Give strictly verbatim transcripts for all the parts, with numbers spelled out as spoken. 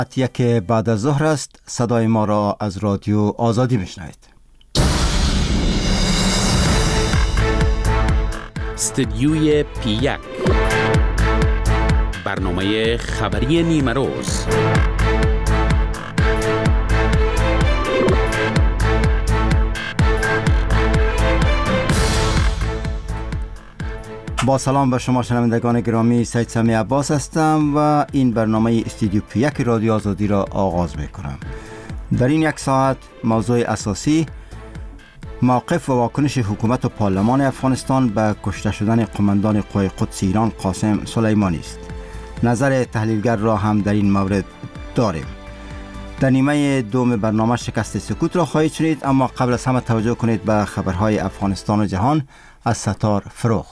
یک بعد از ظهر است. صدای ما را از رادیو آزادی میشنوید. استدیوی پی یک، برنامه خبری نیمه روز. با سلام به شما شنوندگان گرامی، سید سمی عباس هستم و این برنامه استودیو پی یک رادیو آزادی را آغاز می کنم. در این یک ساعت موضوع اساسی موقف و واکنش حکومت و پارلمان افغانستان به کشته شدن قماندان قوای قدس ایران قاسم سلیمانی است. نظر تحلیلگر را هم در این مورد داریم. در نیمه دوم برنامه شکست سکوت را خواهید شنید، اما قبل از همه توجه کنید به خبرهای افغانستان و جهان از ستار فروغ.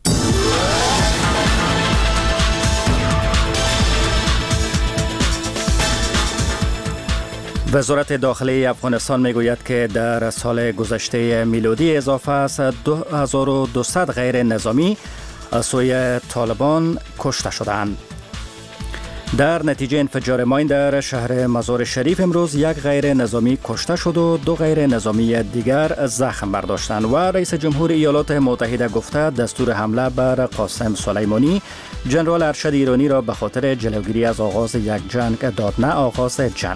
وزارت داخلی افغانستان میگوید که در سال گذشته میلادی اضافه از دو هزار و دویست غیر نظامی از سوی طالبان کشته شدند. در نتیجه انفجار ماین در شهر مزار شریف امروز یک غیر نظامی کشته شد و دو غیر نظامی دیگر زخم برداشتند و رئیس جمهور ایالات متحده گفته دستور حمله بر قاسم سلیمانی جنرال ارشد ایرانی را به خاطر جلوگیری از آغاز یک جنگ داد، نه آغاز جنگ.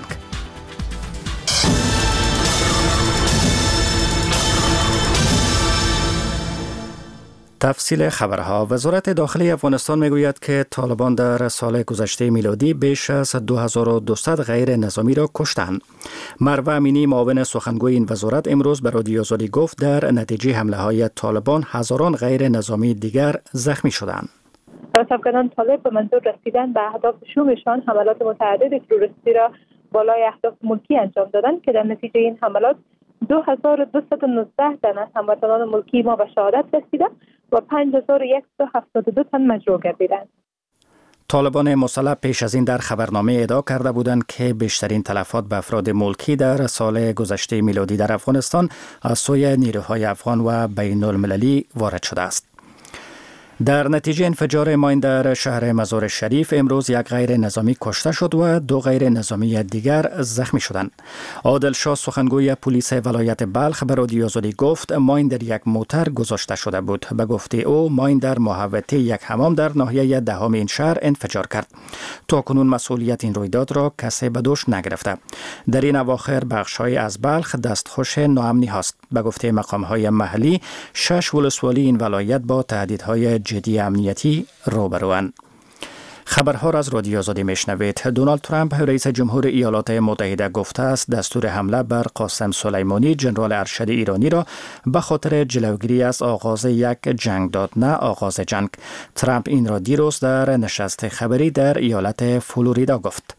تفصیل خبرها. وزارت داخلی افغانستان میگوید که طالبان در سال گذشته میلادی بیش از دو هزار و دویست غیر نظامی را کشتند. مروه امینی معاون سخنگوی این وزارت امروز به رادیو آزادی گفت در نتیجه حمله های طالبان هزاران غیر نظامی دیگر زخمی شدند. افغانان طالب به منظور رسیدن به اهداف شومشان حملات متعدد تروریستی را بالای اهداف ملکی انجام دادند که در نتیجه این حملات دو هزار و دویست و نوزده تن از هموطنان ملکی ما به شهادت رسیدند و پنج هزار و صد و هفتاد و دو تن مجروح گردیدند. طالبان مسلح پیش از این در خبرنامه ادعا کرده بودند که بیشترین تلفات به افراد ملکی در سال گذشته میلادی در افغانستان از سوی نیروهای افغان و بین المللی وارد شده است. در نتیجه انفجار ماین در شهر مزار شریف امروز یک غیر نظامی کشته شد و دو غیر نظامی دیگر زخمی شدند. عادل شاه سخنگوی پلیس ولایت بلخ به رادیو آزادی گفت ماین در یک موتر گذاشته شده بود. به گفته او ماین در محوطه یک حمام در ناحیه دهم این شهر انفجار کرد. تاکنون مسئولیت این رویداد را کسی به دوش نگرفته. در این اواخر بخش‌های از بلخ دستخوش ناامنی هست. به گفته مقام‌های محلی شش ولسوالی این ولایت با تهدیدهای جدی امنیتی روبروند. خبرها را از رادیو آزادی میشنوید. دونالد ترامپ رئیس جمهور ایالات متحده گفته است دستور حمله بر قاسم سلیمانی جنرال ارشد ایرانی را به خاطر جلوگیری از آغاز یک جنگ داد، نه آغاز جنگ. ترامپ این را دیروز در نشست خبری در ایالت فلوریدا گفت.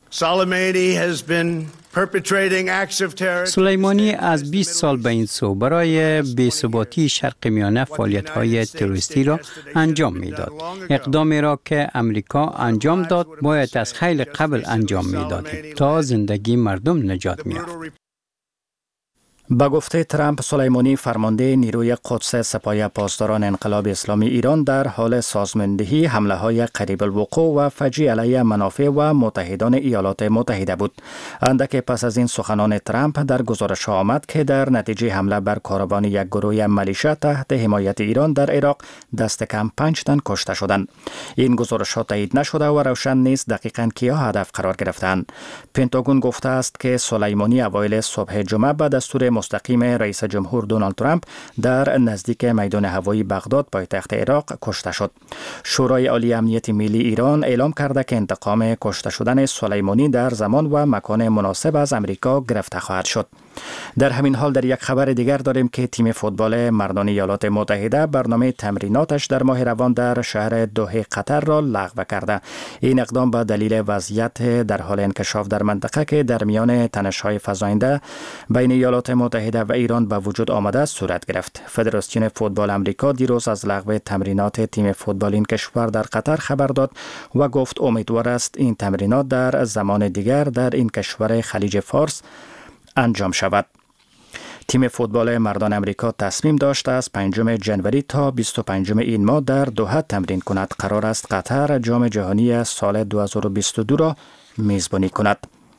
سلیمانی از بیست سال به این سو برای بی‌ثباتی شرق میانه فعالیت‌های تروریستی را انجام می‌داد. اقدامی را که امریکا انجام داد باید از خیلی قبل انجام می‌دادیم تا زندگی مردم نجات می‌یافت. با گفته ترامپ سلیمانی فرمانده نیروی قدس سپاه پاسداران انقلاب اسلامی ایران در حال سازماندهی حمله‌های قریب الوقوع و فجیع علیه منافع و متحدان ایالات متحده بود. اندک پس از این سخنان ترامپ در گزارش آمد که در نتیجه حمله بر کاروان یک گروه ملیشه تحت حمایت ایران در عراق دست کم پنج تن کشته شدند. این گزارش ها تایید نشده و روشن نیست دقیقاً کیا هدف قرار گرفتند. پنتاگون گفته است که سلیمانی اوایل صبح جمعه به دستور مستقیم رئیس جمهور دونالد ترامپ در نزدیک میدان هوایی بغداد پایتخت عراق کشته شد. شورای عالی امنیت ملی ایران اعلام کرده که انتقام کشته شدن سلیمانی در زمان و مکان مناسب از امریکا گرفته خواهد شد. در همین حال در یک خبر دیگر داریم که تیم فوتبال مردان ایالات متحده برنامه تمریناتش در ماه روان در شهر دوحه قطر را لغو کرده. این اقدام به دلیل وضعیت در حال انکشاف در منطقه که در میان تنش‌های فزاینده بین ایالات متحده و ایران به وجود آمده صورت گرفت. فدراسیون فوتبال آمریکا دیروز از لغو تمرینات تیم فوتبال این کشور در قطر خبر داد و گفت امیدوار است این تمرینات در زمان دیگر در این کشور خلیج فارس انجام شود. تیم فوتبال مردان امریکا تصمیم داشته است پنجم ژانویه تا بیست و پنجم این ماه در دوحه تمرین کند. قرار است قطر جام جهانی سال دو هزار و بیست و دو را میزبانی کند.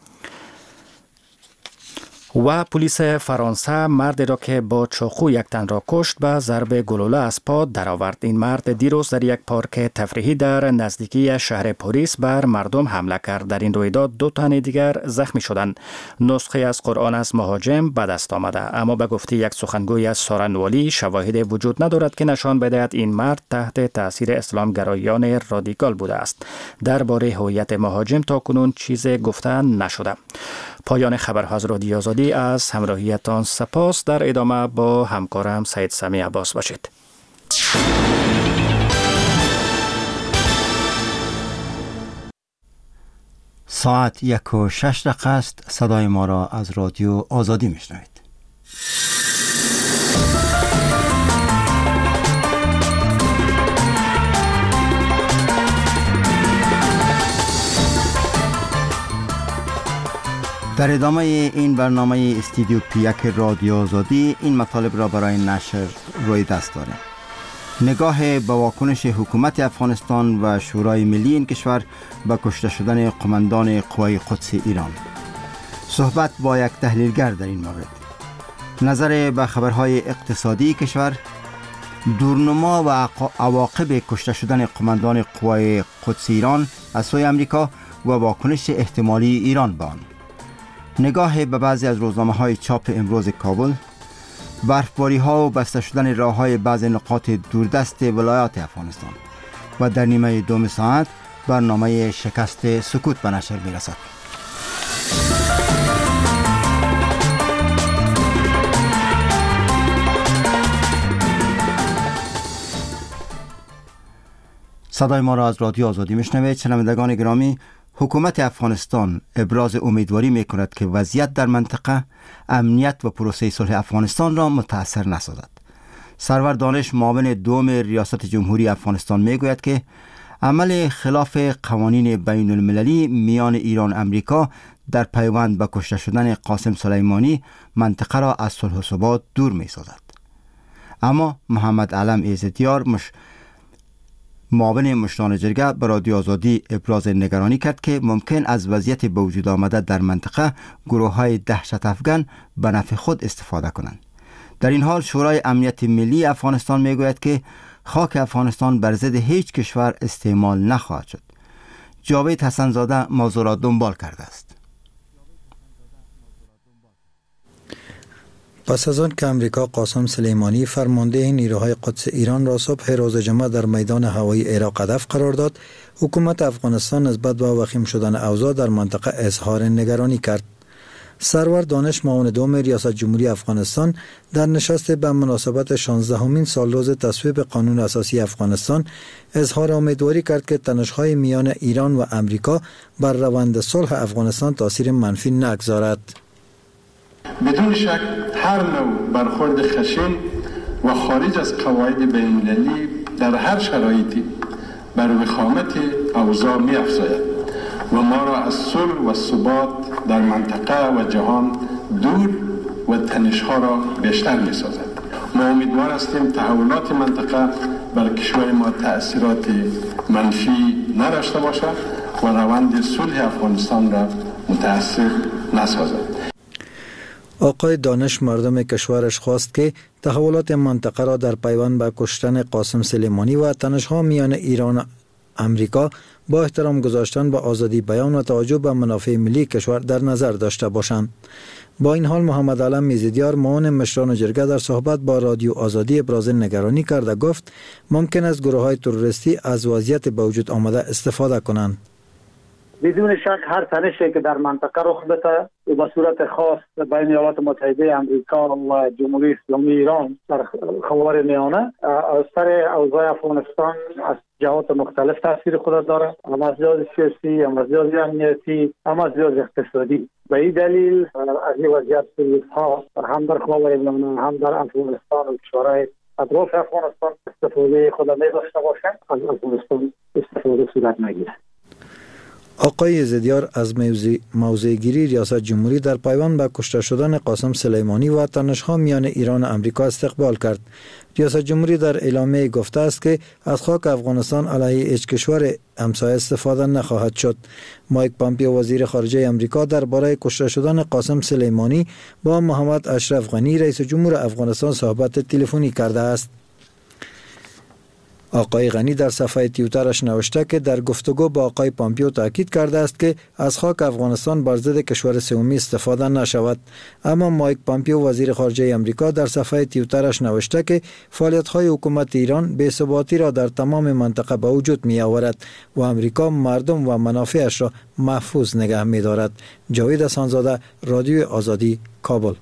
و پلیس فرانسه مردی را که با چاقو یک تن را کشت به ضرب گلوله از پا درآورد. این مرد دیروز در یک پارک تفریحی در نزدیکی شهر پاریس بر مردم حمله کرد. در این رویداد دو تن دیگر زخمی شدند. نسخه از قرآن از مهاجم به دست آمده، اما به گفته یک سخنگوی از سارنوالی شواهدی وجود ندارد که نشان بدهد این مرد تحت تاثیر اسلامگرایان رادیکال بوده است. درباره هویت مهاجم تا کنون چیزی گفته نشده. پایان خبرها از رادیو آزادی. از همراهیتان سپاس. در ادامه با همکارم سید سمی عباس باشید. ساعت یک و شش دقیقه است. صدای ما را از رادیو آزادی میشنوید. در ادامه این برنامه استودیو پی یک رادیو آزادی این مطالب را برای نشر روی دست داریم. نگاه به واکنش حکومت افغانستان و شورای ملی این کشور به کشته شدن قماندان قوای قدس ایران. صحبت با یک تحلیلگر در این مورد. نظر به خبرهای اقتصادی کشور. دورنما و عواقب کشته شدن قماندان قوای قدس ایران از سوی امریکا و واکنش احتمالی ایران به آن. نگاه به بعضی از روزنامه های چاپ امروز کابل. برفباری ها و بسته شدن راه های بعضی نقاط دوردست ولایات افغانستان. و در نیمه دوم ساعت برنامه شکست سکوت به نشر می رسد. صدای ما را از رادیو آزادی میشنوید. شنوندگان گرامی، حکومت افغانستان ابراز امیدواری میکند که وضعیت در منطقه امنیت و پروسه صلح افغانستان را متاثر نسازد. سرور دانش، معاون دوم ریاست جمهوری افغانستان میگوید که عمل خلاف قوانین بین المللی میان ایران و امریکا در پیوند به کشته شدن قاسم سلیمانی منطقه را از صلح و ثبات دور میسازد. اما محمد علم ایزدیار مش معاون مشران جرگه به رادیو آزادی ابراز نگرانی کرد که ممکن از وضعیت به وجود آمده در منطقه گروه‌های دهشت افغان به نفع خود استفاده کنند. در این حال شورای امنیت ملی افغانستان میگوید که خاک افغانستان بر ضد هیچ کشور استعمال نخواهد شد. جاوید حسن زاده موضوع را دنبال کرده است. پس از آن که امریکا قاسم سلیمانی فرمانده نیروهای قدس ایران را صبح روز جمعه در میدان هوایی عراق هدف قرار داد، حکومت افغانستان نسبت به وخیم شدن اوضاع در منطقه اظهار نگرانی کرد. سرور دانش، معاون دوم ریاست جمهوری افغانستان، در نشست به مناسبت شانزدهمین سالروز تصویب قانون اساسی افغانستان اظهار امیدواری کرد که تنش‌های میان ایران و امریکا بر روند صلح افغانستان تاثیر منفی نگذارد. بدون شک هر نوع برخورد خشن و خارج از قواعد بین‌المللی در هر شرایطی بر وخامت اوضاع می‌افزاید و ما را از صلح و ثبات در منطقه و جهان دور و تنش‌ها را بیشتر می‌سازد. ما امیدوار هستیم تحولات منطقه بر کشور ما تأثیرات منفی نداشته باشد و روند صلح افغانستان را متأثر نسازد. آقای دانش مردم کشورش خواست که تحولات منطقه را در پیوند به کشتن قاسم سلیمانی و تنش‌ها میان ایران و امریکا با احترام گذاشتن به آزادی بیان و توجه به منافع ملی کشور در نظر داشته باشند. با این حال محمد علم ایزدیار، معاون مشران جرگه، در صحبت با رادیو آزادی ابراز نگرانی کرد و گفت ممکن است گروه‌های تروریستی از وضعیت به وجود آمده استفاده کنند. بدون شک هر تنشی که در منطقه رخ بده و به صورت خاص بین ایالات متحده آمریکا و جمهوری اسلامی ایران در خاور میانه از سر اوضاع افغانستان از جهات مختلف تاثیر خود داره، هم از لحاظ سیاسی، هم از لحاظ امنیتی، هم از لحاظ اقتصادی. به این دلیل از این وضعیت ها هم در خاور میانه هم در افغانستان و کشورهای اطراف افغانستان استفاده خود می داشته باشند، از افغانستان استفاده صورت نگیره. آقای زدیار از موضع گیری ریاست جمهوری در پیوند به کشته شدن قاسم سلیمانی و تنش‌ها میان ایران و امریکا استقبال کرد. ریاست جمهوری در اعلامیه گفته است که از خاک افغانستان علیه هیچ کشور همسایه استفاده نخواهد شد. مایک پامپیو وزیر خارجه امریکا درباره کشته شدن قاسم سلیمانی با محمد اشرف غنی رئیس جمهور افغانستان صحبت تلفنی کرده است. آقای غنی در صفحه توییترش نوشته که در گفتگو با آقای پامپیو تاکید کرده است که از خاک افغانستان بر ضد کشور سومی استفاده نشود. اما مایک پامپیو وزیر خارجه امریکا در صفحه توییترش نوشته که فعالیت‌های حکومت ایران بی‌ثباتی را در تمام منطقه به وجود می آورد و امریکا مردم و منافعش را محفوظ نگه می دارد. جاوید احسانزاده، رادیو آزادی، کابل.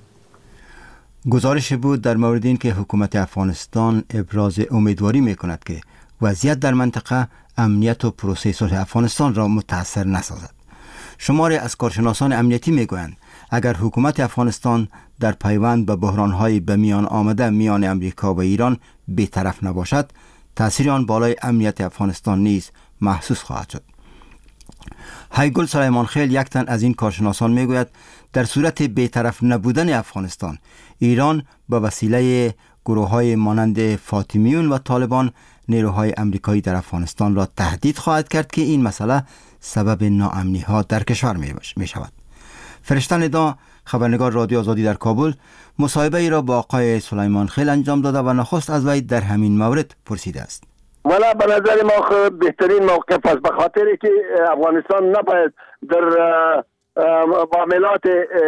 گزارش بود در مورد این که حکومت افغانستان ابراز امیدواری می کند که وضعیت در منطقه امنیت و پروسه صلح افغانستان را متاثر نسازد. شماری از کارشناسان امنیتی می گویند اگر حکومت افغانستان در پیوند به بحران‌های به میان آمده میان امریکا و ایران بی‌طرف نباشد، تأثیر آن بالای امنیت افغانستان نیز محسوس خواهد شد. هایگل سلیمان خیل، یک تن از این کارشناسان، می گوید در صورت بی‌طرف نبودن افغانستان، ایران با وسیله گروه‌های مانند فاطمیون و طالبان نیروهای امریکایی در افغانستان را تهدید خواهد کرد که این مسئله سبب ناامنی‌ها در کشور می شود. فرشته ندا، خبرنگار رادیو آزادی در کابل، مصاحبه ای را با آقای سلیمان خیل انجام داده و نخست از وی در همین مورد پرسیده است. والا به نظر ما بهترین موقف است، به خاطری که افغانستان نباید در معاملات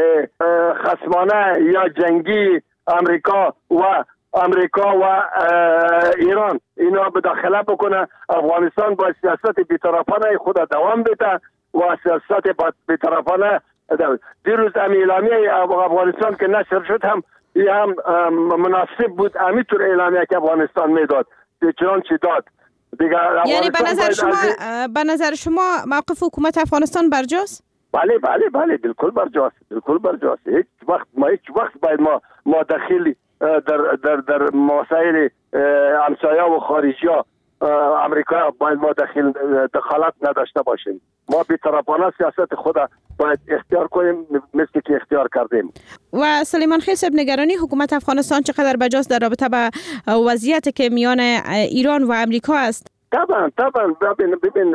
خصمانه یا جنگی امریکا و امریکا و ایران اینا بداخله بکنه. افغانستان با سیاست بی‌طرفانه خود دوام بده و سیاست بی‌طرفانه دیروز اعلامیه افغانستان که نشر شد هم هم مناسب بود، همینطور اعلامیه که افغانستان میداد چنانچه داد دیگه. یعنی به نظر شما به نظر شما موقف حکومت افغانستان برجاست؟ بله بله بله بالکل برجاست، بالکل برجاست. هیچ وقت ما هیچ وقت باید ما ما داخل در در در مسائل همسایه و خارجی ها امریکا باید ما داخل دخالت نداشته باشیم. ما بی‌طرفانه سیاست خود باید اختیار کنیم مثل که اختیار کردیم. و سلیمان خیل صاحب، نگرانی حکومت افغانستان چقدر بجاست در رابطه با وضعیت که میان ایران و امریکا است؟ طبعا طبعا ببین ببین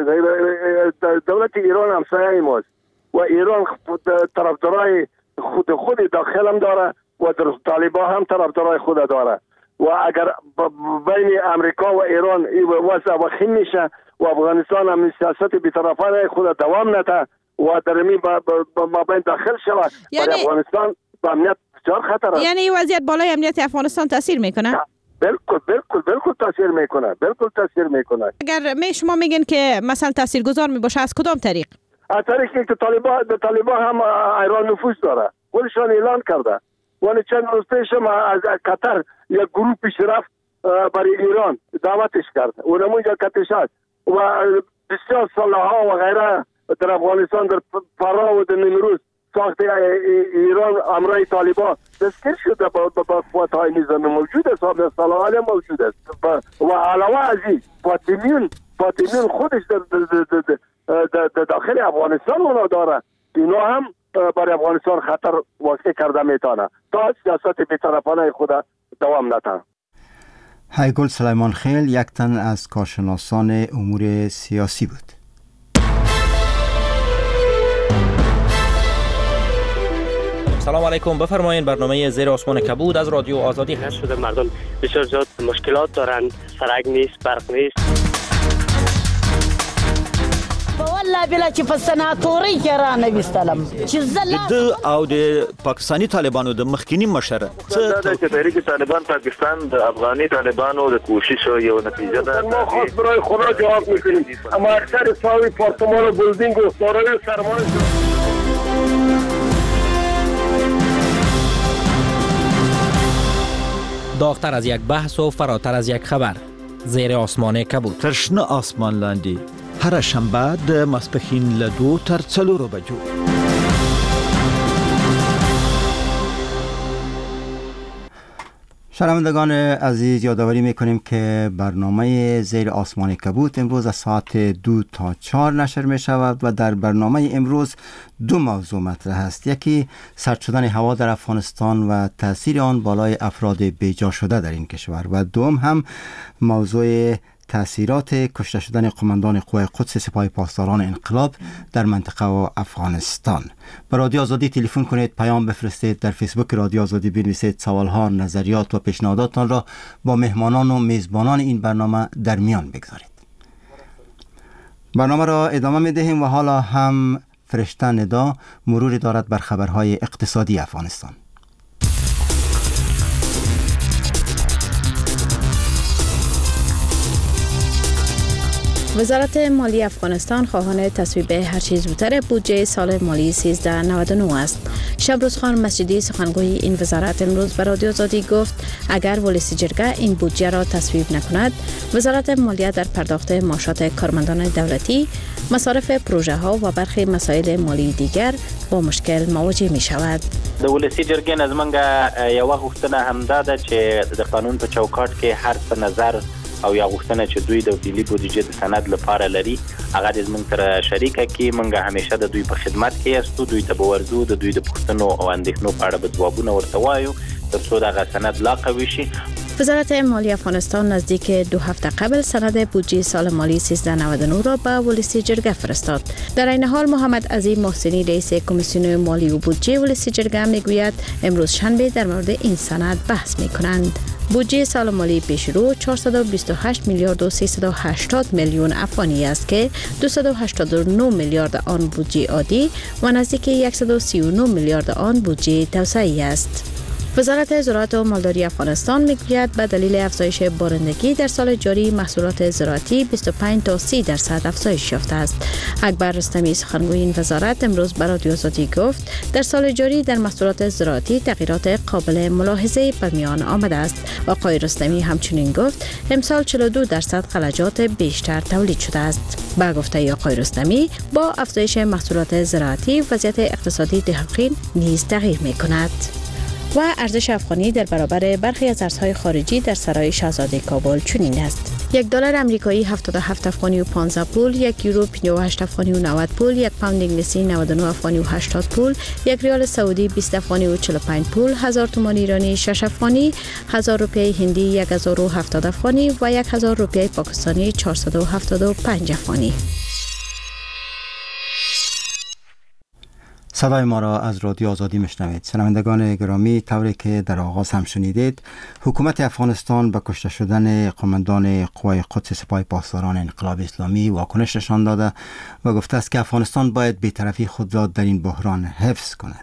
دولت ایران همسایه ماست و ایران طرفدارای خود خود داخل هم داره و در طالبان هم طرفدارای خود داره و اگر بین امریکا و ایران وضع وخیم میشه و افغانستان هم سیاست بی‌طرفانه خود دوام نده و در می ما بین داخل شود، یعنی افغانستان با امنیت بسیار خطر است. یعنی این وضعیت بالای امنیت افغانستان تاثیر میکنه؟ بالکل بالکل بالکل تاثیر میکنه، بالکل تاثیر میکنه. اگر می شما میگن که مثلا تاثیرگذار میباشه، از کدام طریق؟ از طریقی که طالبان طالبان هم ایران نفوذ داره، خودشان اعلان کرده. ولی چند روز پیش ما از قطر یک گروه پیشرفت برای ایران دعوتش کرد، اونمونجا کتش است و بسیار سلاح‌ها و غیره در افغانستان در فرا و در نیمروز ساخت ایران امرای طالبان دستگیر شده با قوت‌های نظامی موجود است، سلاح موجود است و علاوه از این فاطمیون فاطمیون خودش در, در, در, در, در داخل افغانستان اونا داره، اینا هم برای افغانستان خطر واقع کرده میتونه تا سیاست بی‌طرفانه خود دوام نده. هایگل سلیمان خیل، یک تن از کارشناسان امور سیاسی بود. سلام علیکم، بفرمایید. برنامه زیر آسمان کبود از رادیو آزادی هست. شده مردم بسیار زیاد مشکلات دارن، سرک نیست، برق نیست. والله بلا چې په سناتوري کې را نه وستلم چې زلا د او د پاکستاني طالبانو د مخکینی مشر څه د تحریک طالبان پاکستان د افغاني طالبانو د کوشش یو نتیجه ده. ما خاص برای خدا جواب میکنیم، اما اکثر ساوی پارتمان و بلدینگ و دارای سرمایه داغتر از یک بحث و فراتر از یک خبر، زیر آسمان کبود. ترشنه آسمان لاندی هر شنبه د ماسپښین له دو تر څلورو بجو. شنوندگان عزیز، یادآوری میکنیم که برنامه زیر آسمان کبود امروز از ساعت دو تا چهار نشر می شود و در برنامه امروز دو موضوع مطرح است. یکی سرد شدن هوا در افغانستان و تاثیر آن بالای افراد بیجا شده در این کشور و دوم هم موضوع تأثیرات کشته شدن قماندان قوای قدس سپاه پاسداران انقلاب در منطقه و افغانستان. به رادیو آزادی تلفن کنید، پیام بفرستید، در فیسبوک رادیو آزادی بنویسید، سوالها، نظریات و پیشنهاداتتان را با مهمانان و میزبانان این برنامه در میان بگذارید. برنامه را ادامه میدهیم و حالا هم فرشته ندا مروری دارد بر خبرهای اقتصادی افغانستان. وزارت مالی افغانستان خواهان تصویب هر چیز زودتر بودجه سال مالی سیزده نود و نه است. شبروز خان مسجدی سخنگوی این وزارت امروز به رادیو آزادی گفت اگر ولسی جرگه این بودجه را تصویب نکند، وزارت مالیه در پرداخت معاشات کارمندان دولتی، مصارف پروژه ها و برخی مسائل مالی دیگر با مشکل مواجه می شود. د ولسی جرګې نه زمونږ یوه غوښتنه همدا ده چې د قانون په چوکاټ کې هر څه نظر او یا غوښتنه چې دوی د ملي بودیجې د سند لپاره لري هغه د زمونږ سره شریکه کې مونږ همیشه د دوی په خدمت کې یاستو، دوی ته به ورځو، د دوی د پوښتنو او اندېښنو په اړه به ځوابونه ورته وایو تر څو دغه سند لا قوي شي. وزارت مالی افغانستان نزدیک دو هفته قبل سند بودجه سال مالی سیزده نود و نه را به ولسی جرگه فرستاد. در این حال محمد عظیم محسنی رئیس کمیسیون مالی و بودجه ولسی جرگه میگوید امروز شنبه در مورد این سند بحث میکنند. بودجه سال مالی پیش رو چهارصد و بیست و هشت میلیارد و سیصد و هشتاد میلیون افغانی است که دویست و هشتاد و نه میلیارد آن بودجه عادی و نزدیک صد و سی و نه میلیارد آن بودجه توسعه‌ای است. وزارت زراعت و مالداری افغانستان میگوید به دلیل افزایش بارندگی در سال جاری محصولات زراعتی بیست و پنج تا سی درصد افزایش یافته است. اکبر رستمی سخنگوی این وزارت امروز به رادیو آزادی گفت در سال جاری در محصولات زراعتی تغییرات قابل ملاحظه به میان آمده است. آقای رستمی همچنین گفت امسال چهل و دو درصد خلجات بیشتر تولید شده است. با گفته آقای رستمی با افزایش محصولات زراعتی وضعیت اقتصادی دهقان نیز تغییر می‌کند. و ارزش افغانی در برابر برخی از ارزهای خارجی در سرای شاهزاده کابل چنین است: یک دلار آمریکایی هفتاد و هفت افغانی و پانزده پول، یک یورو پنجاه و هشت افغانی و نود پول، یک پوند انگلیسی نود و نه افغانی و هشتاد پول، یک ریال سعودی بیست افغانی و چهل و پنج پول، هزار تومان ایرانی شش افغانی، هزار روپیه هندی یک هزار و هفتاد افغانی و یک هزار روپیه پاکستانی چهارصد و هفتاد و پنج افغانی. صدای ما را از رادیو آزادی میشنوید. شنوندگان گرامی، طوری که در آغاز هم شنیدید، حکومت افغانستان به کشته شدن قماندان قوای قدس سپاه پاسداران انقلاب اسلامی واکنش نشان داده و گفته است که افغانستان باید بی‌طرفی خود را در این بحران حفظ کند.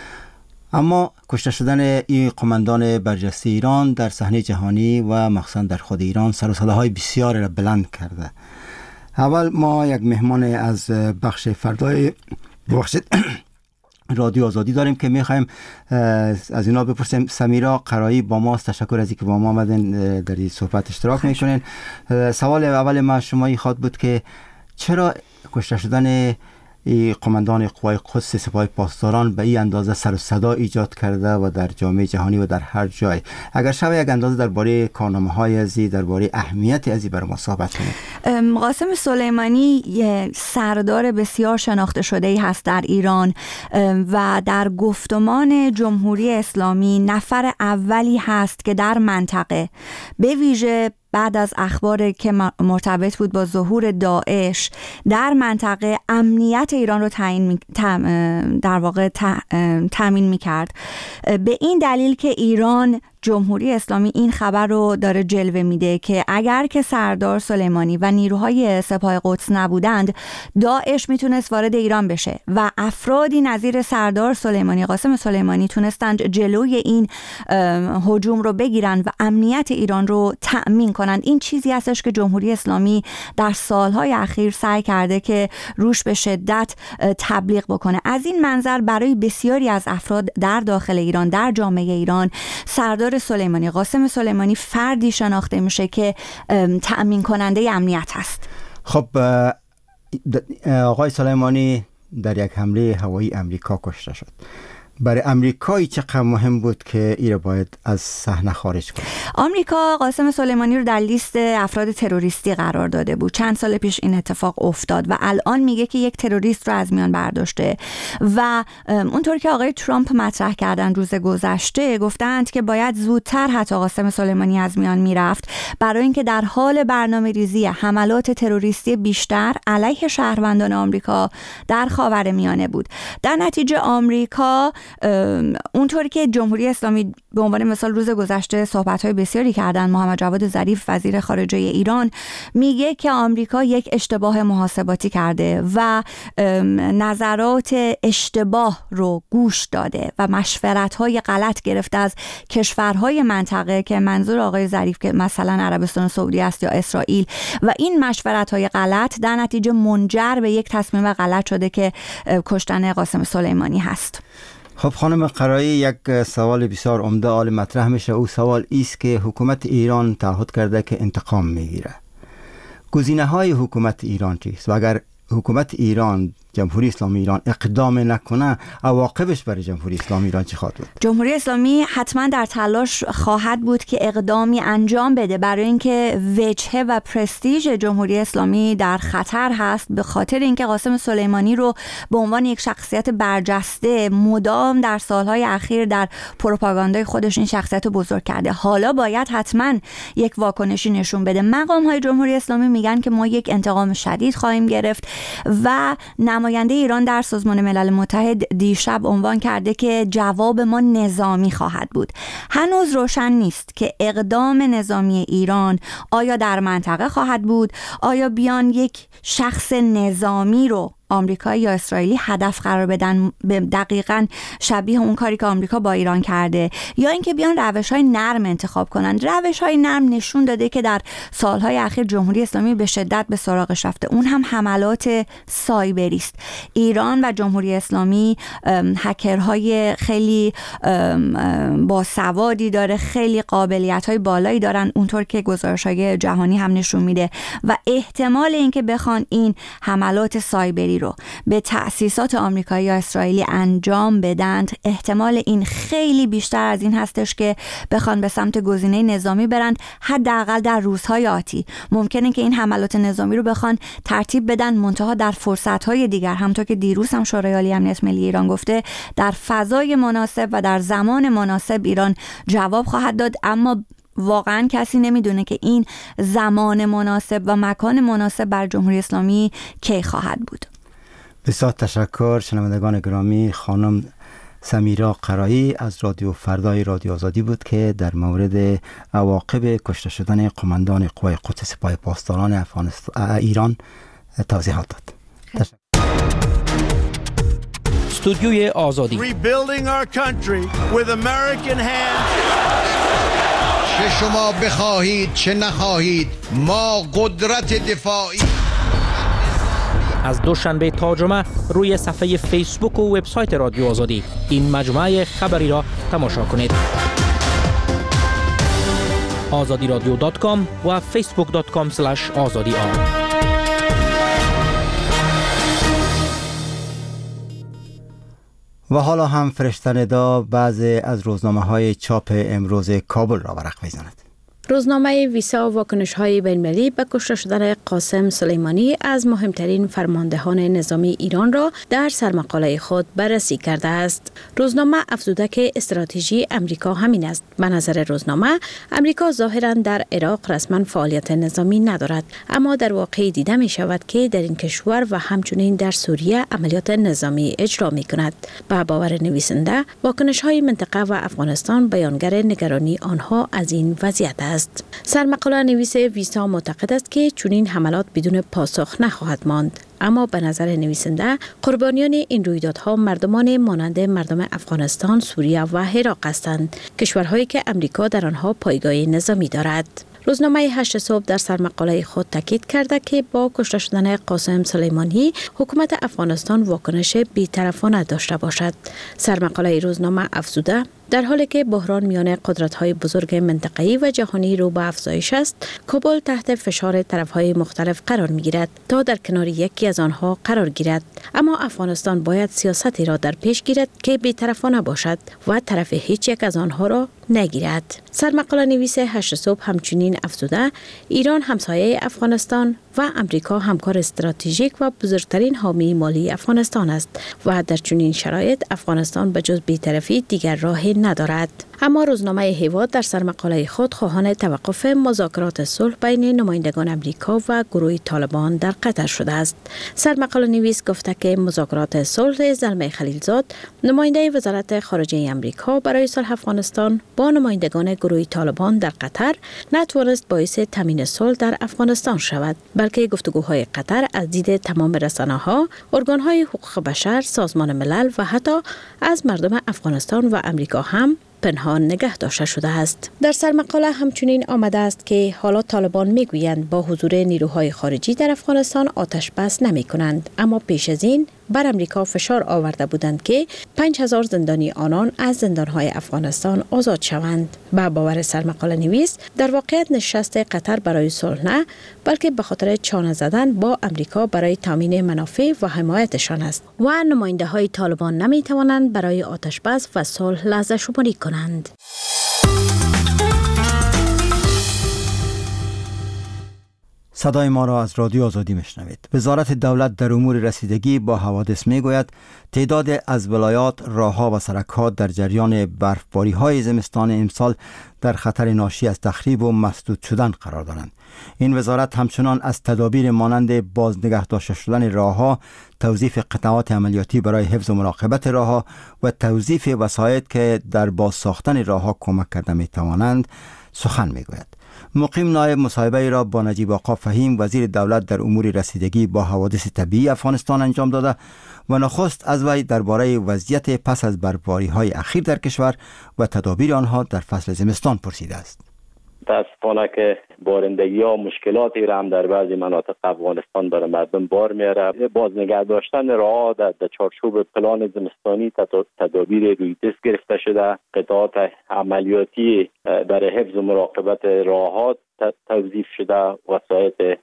اما کشته شدن این قماندان برجسته ایران در صحنه جهانی و مخصوصا در خود ایران سر و صداهای بسیار را بلند کرده. اول ما یک مهمان از بخش فردای بخشید رادیو آزادی داریم که میخوایم از اینا بپرسیم. سمیرا قرایی با ماست. تشکر از اینکه با ما آمدین در این صحبت اشتراک میکنین. سوال اول ما شما خواد بود که چرا کشته شدن قماندان قوای قدس سپاه پاسداران به این اندازه سر و صدا ایجاد کرده و در جامعه جهانی و در هر جای؟ اگر شما یک اندازه درباره کارنامه‌های ازی، درباره اهمیت ازی برای ما صحبت کنید. قاسم سلیمانی سردار بسیار شناخته شده ای هست در ایران و در گفتمان جمهوری اسلامی نفر اولی هست که در منطقه به ویژه بعد از اخبار که مرتبط بود با ظهور داعش در منطقه امنیت ایران رو تعیین در واقع تامین می‌کرد. به این دلیل که ایران جمهوری اسلامی این خبر رو داره جلوه میده که اگر که سردار سلیمانی و نیروهای سپاه قدس نبودند، داعش میتونست وارد ایران بشه و افرادی نظیر سردار سلیمانی، قاسم سلیمانی تونستند جلوی این هجوم رو بگیرن و امنیت ایران رو تأمین کنند. این چیزی هستش که جمهوری اسلامی در سالهای اخیر سعی کرده که روش به شدت تبلیغ بکنه. از این منظر برای بسیاری از افراد در داخل ایران، در جامعه ایران، سردار سلیمانی، قاسم سلیمانی فردی شناخته میشه که تأمین کننده امنیت هست. خب آقای سلیمانی در یک حمله هوایی امریکا کشته شد. برای امریکایی چقدر مهم بود که ایره باید از صحنه خارج کنه؟ آمریکا قاسم سلیمانی رو در لیست افراد تروریستی قرار داده بود. چند سال پیش این اتفاق افتاد و الان میگه که یک تروریست رو از میان برداشته و اونطور که آقای ترامپ مطرح کردن روز گذشته، گفتند که باید زودتر حتی قاسم سلیمانی از میان میرفت برای اینکه در حال برنامه‌ریزی حملات تروریستی بیشتر علیه شهروندان آمریکا در خاورمیانه بود. در نتیجه آمریکا اونطوری که جمهوری اسلامی به عنوان مثال روز گذشته صحبت‌های بسیاری کردن، محمد جواد ظریف وزیر خارجه ایران میگه که آمریکا یک اشتباه محاسباتی کرده و نظرات اشتباه رو گوش داده و مشورت‌های غلط گرفته از کشورهای منطقه که منظور آقای ظریف که مثلا عربستان سعودی است یا اسرائیل، و این مشورت‌های غلط در نتیجه منجر به یک تصمیم غلط شده که کشتن قاسم سلیمانی هست. خب خانم قرایی، یک سوال بسیار عمده آل مطرح میشه. او سوال ایست که حکومت ایران تعهد کرده که انتقام میگیره. گزینه های حکومت ایران چیست و اگر حکومت ایران، جمهوری اسلامی ایران اقدام نکنه، عواقبش برای جمهوری اسلامی ایران چی خواهد بود؟ جمهوری اسلامی حتما در تلاش خواهد بود که اقدامی انجام بده برای اینکه وجهه و پرستیژ جمهوری اسلامی در خطر هست، به خاطر اینکه قاسم سلیمانی رو به عنوان یک شخصیت برجسته مدام در سالهای اخیر در پروپاگاندای خودش این شخصیت رو بزرگ کرده. حالا باید حتما یک واکنشی نشون بده. مقام های جمهوری اسلامی میگن که ما یک انتقام شدید خواهیم گرفت و نماینده ایران در سازمان ملل متحد دیشب عنوان کرده که جواب ما نظامی خواهد بود. هنوز روشن نیست که اقدام نظامی ایران آیا در منطقه خواهد بود، آیا بیان یک شخص نظامی رو آمریکایی یا اسرائیلی هدف قرار بدن، دقیقاً شبیه اون کاری که آمریکا با ایران کرده، یا اینکه بیان روش‌های نرم انتخاب کنن. روش‌های نرم نشون داده که در سالهای اخیر جمهوری اسلامی به شدت به سراغش رفته. اون هم حملات سایبری است. ایران و جمهوری اسلامی هکرهای خیلی باسوادی داره، خیلی قابلیت‌های بالایی دارن، اونطور که گزارش‌های جهانی هم نشون میده، و احتمال اینکه بخوان این حملات سایبری رو به تأسیسات آمریکایی یا اسرائیلی انجام بدند، احتمال این خیلی بیشتر از این هستش که بخوان به سمت گزینه نظامی برند. حداقل در روزهای آتی ممکنه که این حملات نظامی رو بخوان ترتیب بدن، منتها در فرصت‌های دیگر، همونطور که دیروز هم شورای عالی امنیت ملی ایران گفته، در فضای مناسب و در زمان مناسب ایران جواب خواهد داد. اما واقعا کسی نمیدونه که این زمان مناسب و مکان مناسب بر جمهوری اسلامی کی خواهد بود. بسیار تشکر شنوندگان گرامی. خانم سمیرا قرایی از رادیو فردای رادیو آزادی بود که در مورد عواقب کشته شدن قماندان قوای قدس سپاه پاسداران افغانستان ایران توضیحات داد. استودیوی آزادی. Rebuilding our country with American hands. چه شما بخواهید چه نخواهید، ما قدرت دفاعی. از دوشنبه تا جمعه روی صفحه فیسبوک و وبسایت رادیو آزادی این مجموعه خبری را تماشا کنید. آزادی رادیو دات کام و فیسبوک دات کام اسلش آزادی آر. و حالا هم فرشته ندا بعضی از روزنامه‌های چاپ امروز کابل را ورق می‌زند. روزنامه ویسا واکنش‌های بین‌المللی به کشته شدن قاسم سلیمانی از مهمترین فرماندهان نظامی ایران را در سرمقاله خود بررسی کرده است. روزنامه افزوده که استراتژی امریکا همین است. به نظر روزنامه، امریکا ظاهراً در عراق رسما فعالیت نظامی ندارد، اما در واقع دیده می شود که در این کشور و همچنین در سوریه عملیات نظامی اجرا می کند. به باور نویسنده، واکنش‌های منطقه و افغانستان بیانگر نگرانی آنها از این وضعیت است. سرمقاله نویس ویسا معتقد است که چنین حملات بدون پاسخ نخواهد ماند، اما به نظر نویسنده قربانیان این رویدادها مردمان مانند مردم افغانستان، سوریه و عراق هستند، کشورهایی که امریکا در آنها پایگاه نظامی دارد. روزنامه هشت صبح در سرمقاله خود تاکید کرده که با کشته شدن قاسم سلیمانی حکومت افغانستان واکنش بی‌طرفانه داشته باشد. سرمقاله روزنامه افزوده در حالی که بحران میان قدرت‌های بزرگ منطقه‌ای و جهانی رو به افزایش است، کابل تحت فشار طرف‌های مختلف قرار می‌گیرد تا در کنار یکی از آنها قرار گیرد. اما افغانستان باید سیاستی را در پیش گیرد که بی‌طرفانه باشد و طرف هیچ یک از آنها را نگیرد. سرمقاله نویس هشت صبح همچنین افزوده ایران همسایه افغانستان و امریکا همکار استراتژیک و بزرگترین حامی مالی افغانستان است و در چنین شرایط افغانستان به جز بی‌طرفی دیگر راهی ندارد. اما روزنامه هیواد در سرمقاله خود خواهان توقف مذاکرات صلح بین نمایندگان امریکا و گروه طالبان در قطر شده است. سرمقاله نویس گفته که مذاکرات صلح زلمه خلیلزاد نماینده وزارت خارجه امریکا برای صلح افغانستان با نمایندگان گروه طالبان در قطر نتوانست باعث تامین صلح در افغانستان شود، بلکه گفتگوهای قطر از دید تمام رسانه‌ها، ارگان‌های حقوق بشر، سازمان ملل و حتی از مردم افغانستان و امریکا هم پنهان نگه داشته شده است. در سرمقاله همچنین آمده است که حالا طالبان میگویند با حضور نیروهای خارجی در افغانستان آتش بس نمی کنند، اما پیش از این بر امریکا فشار آورده بودند که پنج هزار زندانی آنان از زندانهای افغانستان آزاد شوند. با باور سرمقاله نویس در واقعیت نشست قطر برای صلح نه، بلکه به خاطر چانه زدن با امریکا برای تامین منافع و حمایتشان است و نماینده های طالبان نمی توانند برای آتش بس و صلح لحظه شماری کنند. صدای ما را از رادیو آزادی میشنوید. وزارت دولت در امور رسیدگی با حوادث میگوید تعداد از ولایات، راهها و سرک‌ها در جریان برفباری‌های زمستان امسال در خطر ناشی از تخریب و مسدود شدن قرار دارند. این وزارت همچنان از تدابیر مانند بازنگه داشته شدن راهها، توظیف قطعات عملیاتی برای حفظ و مراقبت راهها و توظیف وسایط که در بازساختن راهها کمک کرده میتوانند سخن میگوید. مقیم نایب مصاحبه را با نجیب آقا فهیم وزیر دولت در امور رسیدگی با حوادث طبیعی افغانستان انجام داده و نخست از وی درباره وضعیت پس از برفباری‌های اخیر در کشور و تدابیر آنها در فصل زمستان پرسیده است. متاسفانه که بارندگی ها مشکلاتی را هم در بعضی مناطق افغانستان برای مردم بار میاره. باز نگه داشتن راه در چارچوب پلان زمستانی تدابیر روی دست گرفته شده. قطعات عملیاتی برای حفظ و مراقبت راه ها توظیف شده. وسایط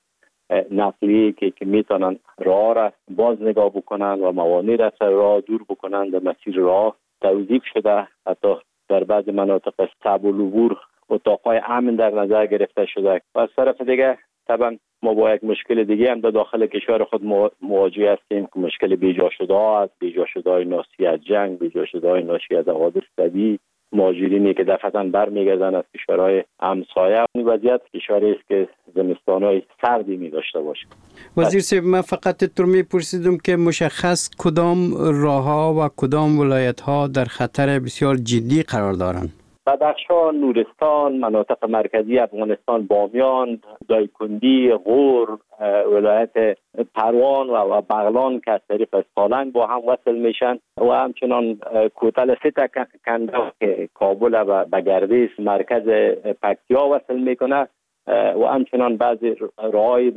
نقلیه که, که میتونن راه را باز نگاه بکنن و موانع را سر راه دور بکنن در مسیر راه توظیف شده. حتی در بعضی مناطق صعب العبور اتاقهای امن در نظر گرفته شده. و از طرف دیگه طبعا ما با یک مشکل دیگه هم در داخل کشور خود مواجه هستیم که مشکل بیجا شده ها است. بیجا شده های ناشی از جنگ، بیجا شده های ناشی از حوادث طبیعی، مهاجرینی که دفعتاً برمیگردن از کشورهای همسایه. این وضعیت کشوری است که زمستان‌های سردی می داشته باشه. وزیر صاحب، من فقط تو میپرسیدم که مشخص کدام راه‌ها و کدام ولایت‌ها در خطر بسیار جدی قرار دارند؟ بدخشان، نورستان، مناطق مرکزی افغانستان، بامیان، دایکندی، غور، ولایت پروان و بغلان که از طریق سالنگ با هم وصل میشن و همچنان کوتل سیتا کنده که کابل و به گردیس مرکز پکتیا وصل میکنه و همچنان بعضی راه‌های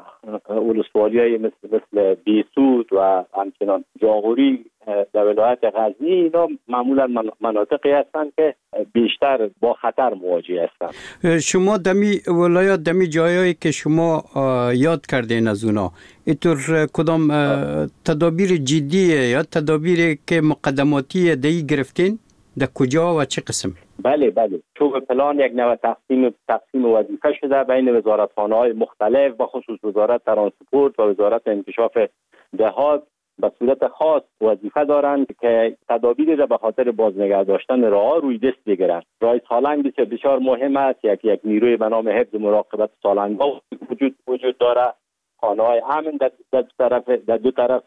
ولسوالی‌های مثل مثل بیسود و همچنان جاغوری در ولایت غزنی، اینا معمولا مناطقی هستند که بیشتر با خطر مواجه هستند. شما دمی ولایات دمی جایایی که شما یاد کردین از اونا، اینطور کدام تدابیر جدیه یا تدابیری که مقدماتی دی گرفتین؟ در کجا و چه قسم؟ بله بله چوب پلان یک نوع تقسیم تقسیم وظیفه شده بین وزارتخانه‌های مختلف و خصوص وزارت ترانسپورت و وزارت انکشاف دهات به صورت خاص وظیفه دارند که تدابیری را به خاطر بازنگه داشتن راه روی دست بگیرند. راه سالنگ بسیار بسیار مهم است. یک یک نیروی به نام حفظ مراقبت سالنگ‌ها وجود وجود داره. خانه‌های امن در دو طرف در دو طرف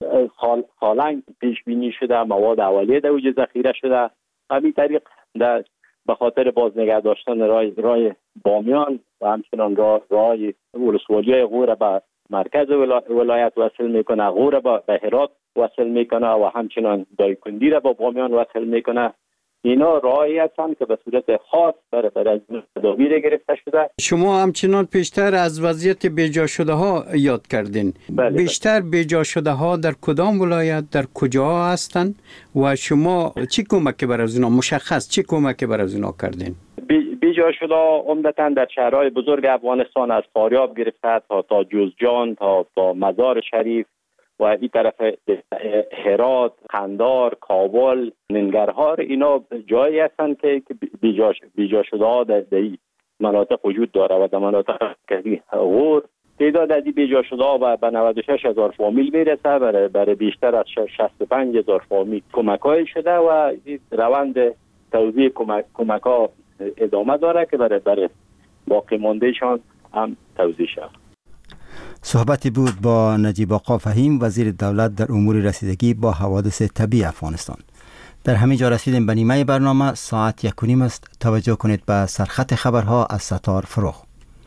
سال سالنگ پیش بینی شده، مواد اولیه در اوج ذخیره شده. همین طریق در به خاطر بازنگه داشتن راه راه بامیان و همچنان راه راه ولسوالی غور به مرکز ولایت وصل میکنه، غور به هرات وصل میکنه و همچنان دایکندی را با بامیان وصل میکنه. اینا راهی هستند که به صورت خاص برای برای تدابیر گرفته شده. شما همچنان پیشتر از وضعیت بیجا شده ها یاد کردین. بله بیشتر بیجا شده ها در کدام ولایت، در کجا هستند و شما چی کمک برای اونا مشخص چی کمک برای اونا کردین؟ بیجا شده عمدتاً در شهرهای بزرگ افغانستان از فاریاب گرفته تا تا جوزجان تا تا مزار شریف و این طرف هرات، قندار، کابل، ننگرهار، اینا جایی هستند که بیجا بیجا شده ها در این مناطق وجود داره و در مناطق که غور تعداد از این بیجا شده ها به نود و شش هزار فامیل میرسه. برای برای بیشتر از شصت و پنج هزار فامیل کمک‌های شده و روند توزیع کمک کمک‌ها ادامه داره که برای برای باقی ماندهشان هم توزیع شود. صحبتی بود با نجیب آقا فهیم، وزیر دولت در امور رسیدگی با حوادث طبیعی افغانستان. در همین جا رسیدیم به نیمه برنامه. ساعت یک و نیم است. توجه کنید به سرخط خبرها از ستار فروغ.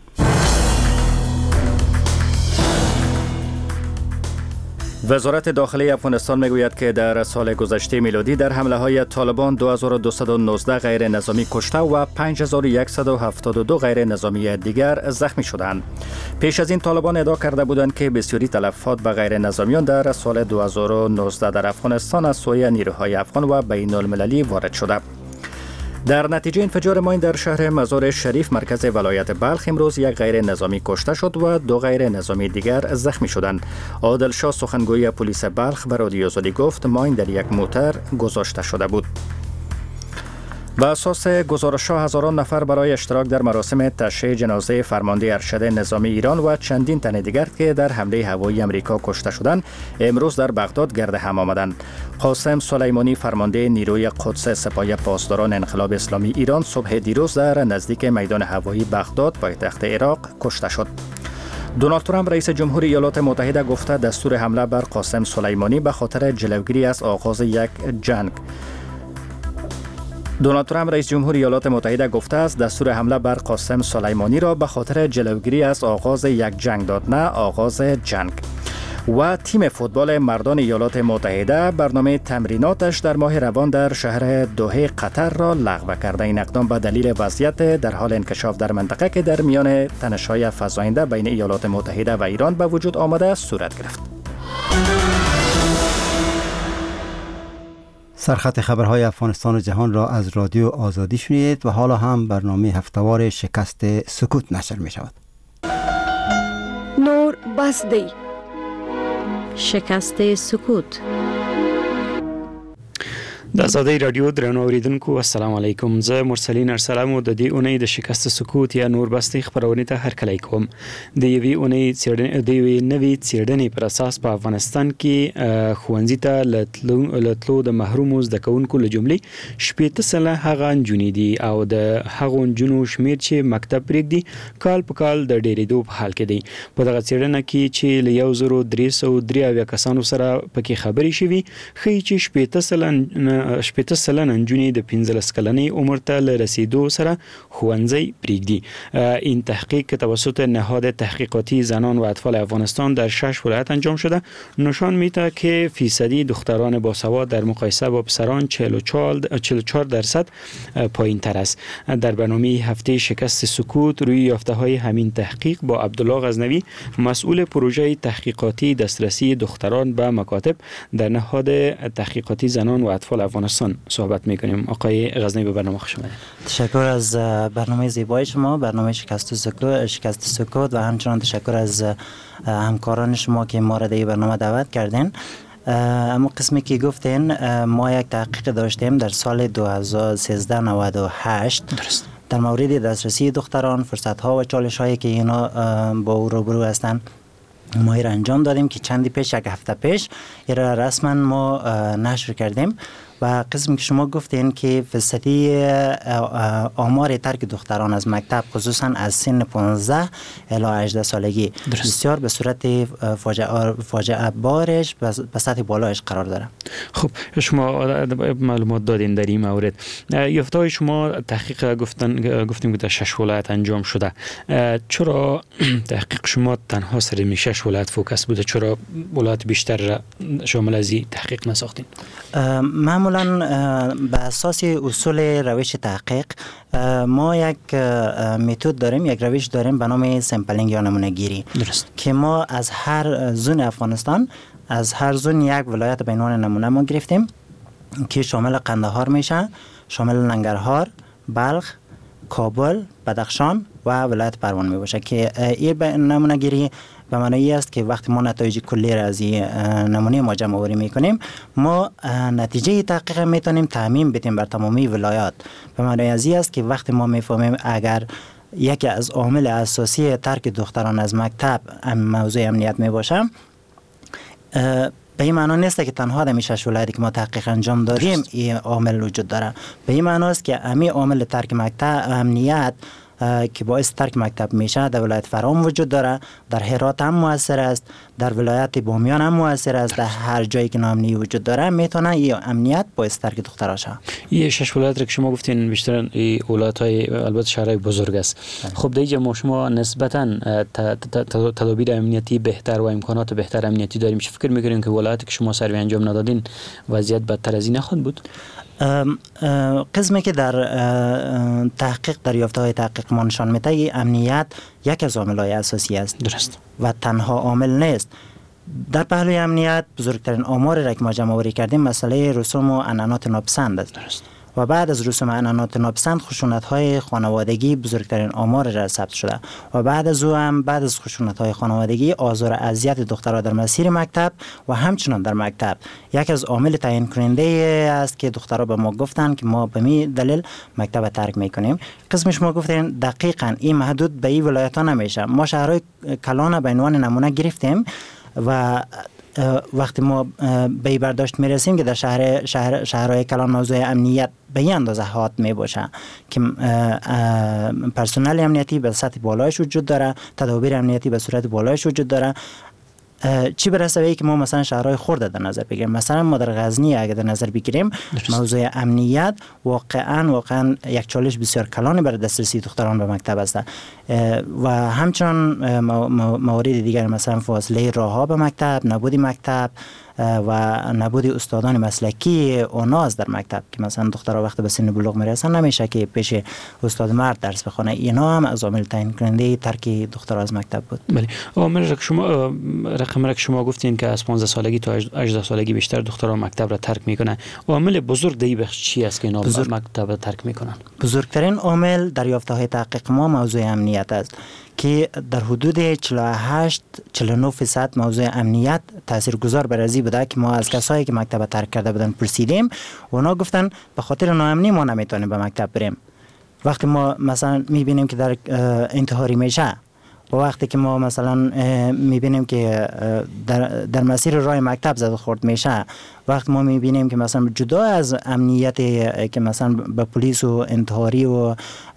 وزارت داخلی افغانستان میگوید که در سال گذشته میلادی در حمله های طالبان دو هزار و دویست و نوزده غیر نظامی کشته و پنج هزار و صد و هفتاد و دو غیر نظامی دیگر زخمی شدند. پیش از این طالبان ادعا کرده بودند که بسیاری تلفات به غیر نظامیان در سال دو هزار و نوزده در افغانستان از سوی نیروهای افغان و بین المللی وارد شده. در نتیجه انفجار ماین در شهر مزار شریف مرکز ولایت بلخ امروز یک غیر نظامی کشته شد و دو غیر نظامی دیگر زخمی شدند. عادل شاه سخنگوی پلیس بلخ به رادیو آزادی گفت ماین در یک موتر گذاشته شده بود. به اساس گزارش‌ها هزاران نفر برای اشتراک در مراسم تشییع جنازه فرمانده ارشد نظامی ایران و چندین تن دیگر که در حمله هوایی امریکا کشته شدند امروز در بغداد گرد هم آمدند. قاسم سلیمانی فرمانده نیروی قدس سپاه پاسداران انقلاب اسلامی ایران صبح دیروز در نزدیک میدان هوایی بغداد پایتخت عراق کشته شد. دونالد ترامپ رئیس جمهوری ایالات متحده گفته دستور حمله بر قاسم سلیمانی به خاطر جلوگیری از آغاز یک جنگ دونالد ترامپ رئیس جمهوری ایالات متحده گفته است دستور حمله بر قاسم سلیمانی را به خاطر جلوگیری از آغاز یک جنگ داد، نه آغاز جنگ. و تیم فوتبال مردان ایالات متحده برنامه تمریناتش در ماه روان در شهر دوحه قطر را لغو کرده. این اقدام به دلیل وضعیت در حال انکشاف در منطقه که در میان تنش‌های فزاینده بین ایالات متحده و ایران به وجود آمده صورت گرفت. سرخط خبرهای افغانستان و جهان را از رادیو آزادی شنیدید و حالا هم برنامه هفتهوار شکست سکوت نشر می شود. نور بسدی شکست سکوت. د آزادۍ رادیو درنو اوریدونکو السلام علیکم. زه مرسلین ارسلام او د دې اونۍ د شکست سکوت یا نور بستي خبرونه ته هرکلی کوم. د یوې اونۍ څېړنې د یوې نوې څېړنې پر اساس په افغانستان کې ښوونځي ته لتلو د محرومو زده کوونکو له جملې شپېته سلنه هغه نجونې دي او د هغو نجونو شمېر چې مکتب پرېږدي کال په کال د ډېرېدو په حال کې دی. په دغه څېړنه کې چې له یو زرو درې سوه درې اویا کسانو سره پکې خبرې شوي ښیي چې شپېته سلنه شپېته سلنه نجونې د پنځلس کلنۍ عمر ته له رسیدو سره ښوونځی پرېږدي. این تحقیق که توسط نهاد تحقیقاتی زنان و اطفال افغانستان در شش ولایت انجام شده نشان می‌دهد که فیصدی دختران باسواد در مقایسه با پسران چهل و چهار درصد پایین‌تر است. در برنامه هفته شکست سکوت روی یافته‌های همین تحقیق با عبدالله غزنوی مسئول پروژه تحقیقاتی دسترسی دختران به مکاتب در نهاد تحقیقاتی زنان و اطفال افغانستان صحبت میکنیم. آقای غزنوی به برنامه خوش آمدید. تشکر از برنامه زیبای شما، برنامه شکست سکوت شکست سکوت و همچنان تشکر از همکاران شما که ما را در این برنامه دعوت کردین. اما قسمی که گفتین ما یک تحقیق داشتیم در سال دو هزار و سیزده نود و هشت در مورد دسترسی دختران، فرصت‌ها و چالش‌هایی که اینا با او روبرو هستند. ما را انجام دادیم که چندی پیش یک هفته پیش را رسما ما نشر کردیم و قسمی که شما گفتین که فیصدی آمار ترک دختران از مکتب خصوصا از سن پانزده الی هجده سالگی درست. بسیار به صورت فاجعه فاجعه بارش به سطح بالایش قرار داره. خب شما معلومات دادین در این مورد. یافته‌های شما تحقیق گفتن گفتیم که در شش ولایت انجام شده. چرا تحقیق شما تنها سر می شش ولایت فوکس بوده؟ چرا ولایت بیشتر شامل از این تحقیق نساختین؟ معمولا به اساس اصول روش تحقیق ما یک متد داریم، یک روش داریم به نام سمپلینگ یا نمونه گیری که ما از هر زون افغانستان از هر زون یک ولایت به عنوان نمونه ما گرفتیم که شامل قندهار میشه، شامل ننگرهار، بلخ، کابل، بدخشان و ولایت پروان می باشه که این نمونه گیری به معنی است که وقتی ما نتایج کلی را از این نمونه ما جمع آوری میکنیم، ما نتیجه تحقیق میتونیم تعمیم بدیم بر تمامی ولایات. به معنی از این است که وقتی ما میفهمیم اگر یکی از عامل اساسی ترک دختران از مکتب موضوع امنیت می باشه، به این معنا نیست که تنها در شش ولایتی که ما تحقیق انجام داریم این عامل وجود داره. به این معنا است که همین عامل ترک مکتب امنیت که باعث ترک مکتب میشه در ولایت فرام وجود داره، در هرات هم موثر است، در ولایت بامیان هم موثر است، در هر جایی که ناامنی وجود داره میتونه این امنیت باعث ترک دخترها شه. این شش ولایت که شما گفتین بیشتر این ولایت های البته شهرهای بزرگ است. خب دیگه ما شما نسبتا تدابیر امنیتی بهتر و امکانات بهتر امنیتی داریم، چه فکر میکنین که ولایتی که شما سروی انجام ندادین وضعیت بدتر از این نخواهد بود؟ قسمی که در تحقیق دریافته های تحقیق ما نشان میده امنیت یک از عامل‌های اساسی است. درست. و تنها عامل نیست. در پهلوی امنیت بزرگترین آمار را که ما جمع آوری کردیم مسئله رسوم و عنعنات ناپسند است. درست. و بعد از رسوم عنعنات ناپسند خشونت‌های خانوادگی بزرگترین آمار را ثبت شده و بعد از او هم بعد از خشونت‌های خانوادگی آزار و اذیت دخترها در مسیر مکتب و همچنان در مکتب یک از عامل تعیین کننده است که دخترها به ما گفتن که ما به می دلیل مکتب ترک میکنیم. قسمش ما گفتیم دقیقاً این محدود به این ولایت‌ها نمیشه. ما شهرهای کلان به عنوان نمونه گرفتیم و وقتی ما به این برداشت میرسیم که در شهر شهر شهرهای کلان موضوع امنیت به این اندازه حاد می باشه که پرسنل امنیتی به سطح بالایش وجود داره، تدابیر امنیتی به صورت بالایش وجود داره، چی برسه به که ما مثلا شهرهای خرد در نظر بگیریم. مثلا ما در غزنی اگه در نظر بگیریم موضوع امنیت واقعا واقعا یک چالش بسیار کلانی برای دسترسی دختران به مکتب است و همچنان موارد دیگر مثلا فاصله راهها به مکتب، نبود مکتب و نبود استادان مسلکی اوناز در مکتب که مثلا دخترها وقتی به سن بلوغ میرسن نمیشه که پیش استاد مرد درس بخونه. اینا هم از عامل تعیین کننده ترک دخترها از مکتب بود. بله. عامل که شما رقم را که شما گفتین که از پانزده سالگی تا هجده سالگی بیشتر دخترها مکتب را ترک میکنن، عامل بزرگ دی بخش چی است که اینا بزرگ... مکتب را ترک میکنن؟ بزرگترین عامل دریافته های تحقیق ما موضوع امنیت است که در حدود چهل و هشت چهل و نه درصد موضوع امنیت تاثیرگذار بر ازی بوده که ما از کسایی که مکتب ترک کرده بودن پرسیدیم و اونا گفتن به خاطر ناامنی ما نمیتونیم به مکتب بریم. وقتی ما مثلا میبینیم که در انتحاری میشه و وقتی که ما مثلا میبینیم که در, در مسیر راه مکتب زد خورد میشه، وقتی ما میبینیم که مثلا جدا از امنیت که مثلا به پلیس و انتحاری و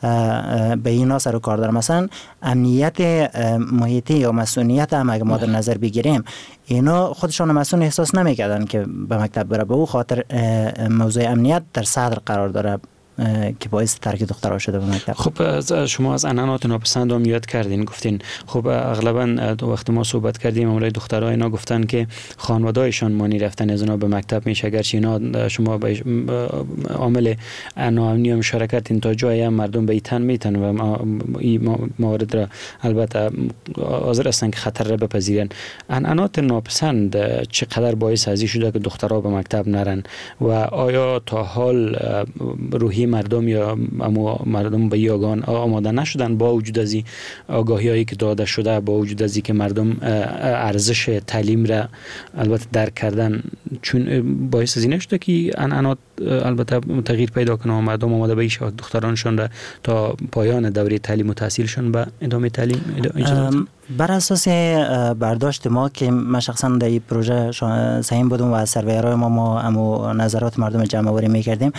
به اینا سر و کار داره، مثلا امنیت محیطی یا مسئولیت هم اگه ما در نظر بگیریم اینا خودشان مسئول احساس نمیکردن که به مکتب بره. به او خاطر موضوع امنیت در صدر قرار داره که باعث ترک دخترها شده به مکتب. خب شما از عنعنات ناپسند هم یاد کردین، گفتین خب اغلبا وقتی ما صحبت کردیم امروز دخترها اینا گفتن که خانواده‌هایشان مانی رفتن از اونا به مکتب میشه، اگرچه اینا شما به عامل ناامنی هم اشاره تا جایی هم مردم به ایتن میتن و این موارد را البته حاضر هستن که خطر را بپذیرن. عنعنات ناپسند چقدر باعث ازی شده که دخترها به مکتب نرن و آیا تا حال روحی مردم یا اما مردم به یگان آماده نشدن با وجود از این آگاهی هایی که داده شده، با وجود از این که مردم ارزش تعلیم را البته درک کردن، چون باعث از این نشده که عنعنات البته تغییر پیدا کنه و مردم آماده به این دخترانشان را تا پایان دوره تعلیم و تحصیلشان به ادامه تعلیم. بر اساس برداشت ما که من شخصا در این پروژه سهیم بودم و از سرویرهای ما ما امو نظرات مردم جمع آوری می‌کردیم،